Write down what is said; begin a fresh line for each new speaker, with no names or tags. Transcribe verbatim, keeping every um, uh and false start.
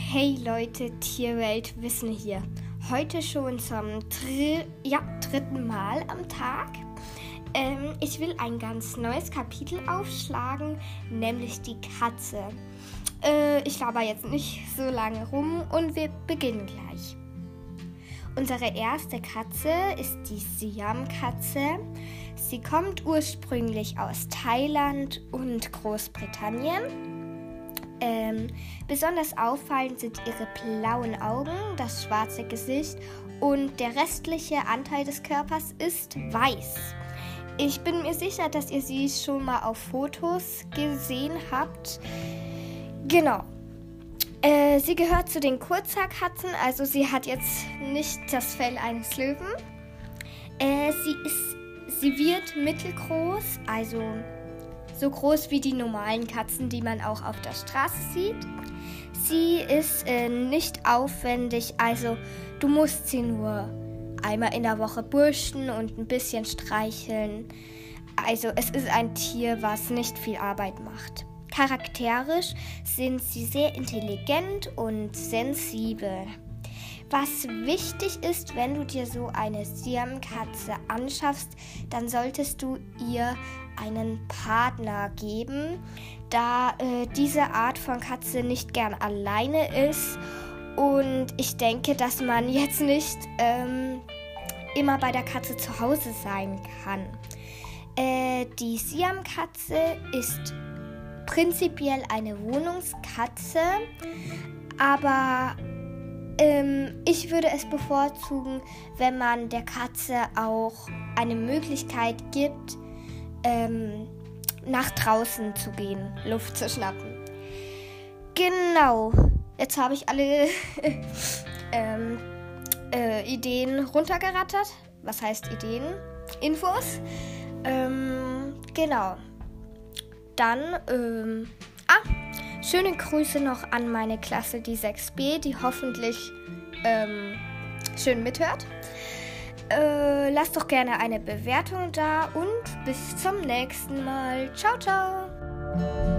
Hey Leute, Tierweltwissen hier. Heute schon zum dr- ja, dritten Mal am Tag. Ähm, ich will ein ganz neues Kapitel aufschlagen, nämlich die Katze. Äh, ich laber jetzt nicht so lange rum und wir beginnen gleich. Unsere erste Katze ist die Siam-Katze. Sie kommt ursprünglich aus Thailand und Großbritannien. Ähm, besonders auffallend sind ihre blauen Augen, das schwarze Gesicht und der restliche Anteil des Körpers ist weiß. Ich bin mir sicher, dass ihr sie schon mal auf Fotos gesehen habt. Genau. Äh, sie gehört zu den Kurzhaarkatzen, also sie hat jetzt nicht das Fell eines Löwen. Äh, sie ist, sie wird mittelgroß, also so groß wie die normalen Katzen, die man auch auf der Straße sieht. Sie ist äh, nicht aufwendig, also du musst sie nur einmal in der Woche bürsten und ein bisschen streicheln. Also es ist ein Tier, was nicht viel Arbeit macht. Charakterisch sind sie sehr intelligent und sensibel. Was wichtig ist, wenn du dir so eine Siam-Katze anschaffst, dann solltest du ihr einen Partner geben, da äh, diese Art von Katze nicht gern alleine ist. Und ich denke, dass man jetzt nicht ähm, immer bei der Katze zu Hause sein kann. Äh, die Siam-Katze ist prinzipiell eine Wohnungskatze, aber ähm, ich würde es bevorzugen, wenn man der Katze auch eine Möglichkeit gibt, ähm, nach draußen zu gehen, Luft zu schnappen. Genau, jetzt habe ich alle ähm, äh, Ideen runtergerattert. Was heißt Ideen? Infos. Ähm, genau. Dann, ähm, ah, schöne Grüße noch an meine Klasse, die sechs b, die hoffentlich ähm, schön mithört. Äh, lasst doch gerne eine Bewertung da und bis zum nächsten Mal. Ciao, ciao!